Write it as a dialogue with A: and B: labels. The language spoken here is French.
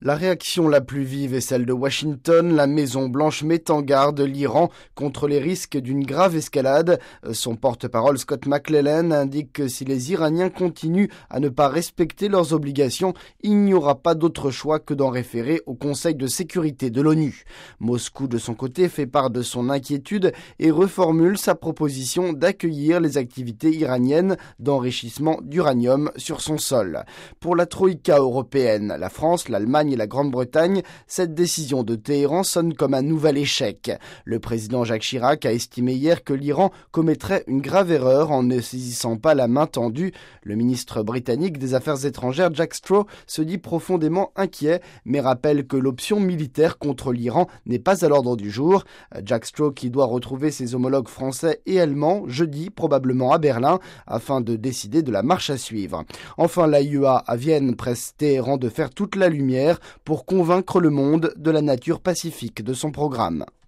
A: La réaction la plus vive est celle de Washington. La Maison-Blanche met en garde l'Iran contre les risques d'une grave escalade. Son porte-parole Scott McClellan indique que si les Iraniens continuent à ne pas respecter leurs obligations, il n'y aura pas d'autre choix que d'en référer au Conseil de sécurité de l'ONU. Moscou, de son côté, fait part de son inquiétude et reformule sa proposition d'accueillir les activités iraniennes d'enrichissement d'uranium sur son sol. Pour la troïka européenne, la France, l'Allemagne et la Grande-Bretagne, cette décision de Téhéran sonne comme un nouvel échec. Le président Jacques Chirac a estimé hier que l'Iran commettrait une grave erreur en ne saisissant pas la main tendue. Le ministre britannique des Affaires étrangères Jack Straw se dit profondément inquiet, mais rappelle que l'option militaire contre l'Iran n'est pas à l'ordre du jour. Jack Straw qui doit retrouver ses homologues français et allemands jeudi, probablement à Berlin, afin de décider de la marche à suivre. Enfin, l'AIEA à Vienne presse Téhéran de faire toute la lumière pour convaincre le monde de la nature pacifique de son programme.